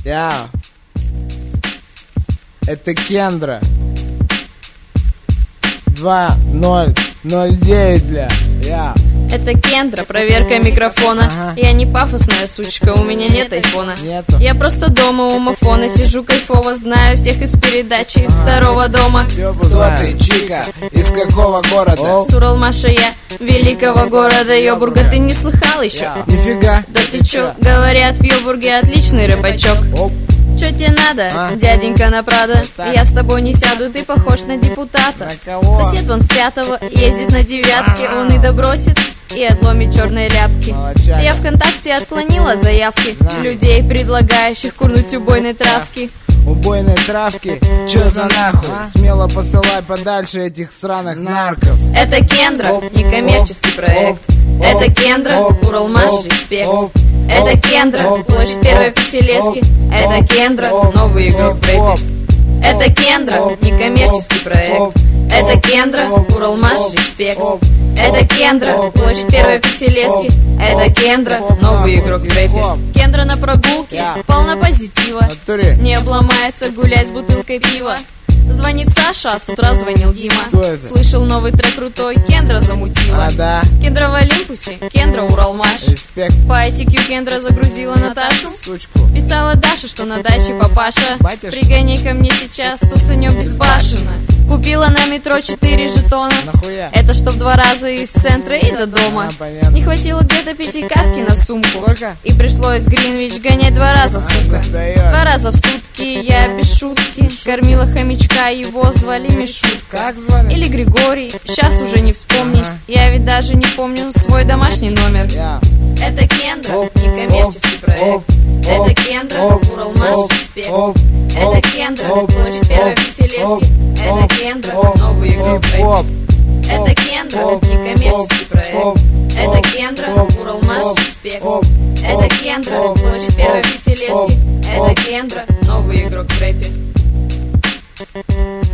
Я. Это Кендра. 2009, бля. Я. Это Кендра, проверка микрофона. Я не пафосная сучка, у меня нет айфона. Нету. Я просто дома у мафона сижу кайфово, знаю всех из передачи второго дома. Кто ты, чика? Из какого города? С Уралмаша я, великого города Йобурга. Ты не слыхал еще? Нифига. Да ты чё? Говорят, в Йобурге отличный рыбачок. Чё тебе надо, дяденька на Прадо? Я с тобой не сяду, ты похож на депутата. На кого? Сосед вон с 5-го ездит на 9-ке, он и добросит, и отломит черные ляпки. Молодчага. Я ВКонтакте отклонила заявки людей, предлагающих курнуть убойной травки. Убойной травки, чё за нахуй? Смело посылай подальше этих сраных нарков. Это Кендра, некоммерческий проект. Это Кендра, Уралмаш, респект. Это Кендра, площадь первой пятилетки. Это Кендра, новый игрок в рэпе. Это Кендра, некоммерческий проект. Это Кендра, Уралмаш, респект. Это Кендра, площадь первой пятилетки. Это Кендра, новый игрок в рэпе. Кендра на прогулке, полна позитива. Натуре. Не обломается гулять с бутылкой пива. Звонит Саша, а с утра звонил Дима. Кто это? Слышал новый трек крутой, Кендра замутила. А, да. Кендра в Олимпусе, Кендра Уралмаш. Респект, По ICQ Кендра загрузила Наташу. сучку. Писала Даша, что на даче папаша. Батюшка. Пригони ко мне сейчас, тусанем безбашенно. Купила на метро 4 жетона. Нахуя? Это что в 2 раза из центра и до дома. понятно. Не хватило где-то 5 катки на сумку. Сколько? И пришлось в Гринвич гонять 2 раза, сука. Даёт. 2 раза в сутки я без шутки кормила хомячка, его звали Мишутка. Как звали? Или Григорий, сейчас уже не вспомнить. Я ведь даже не помню свой домашний номер. Я. Это Кендра, некоммерческий проект. Это Кендра, Уралмаш, респект. Это Кендра, площадь первой пятилетки. Это Кендра, новый игрок в рэпе. Это Кендра, некоммерческий проект. Это Кендра, Уралмаш, респект. Это Кендра, площадь первой пятилетки. Это Кендра, новый игрок в рэпе.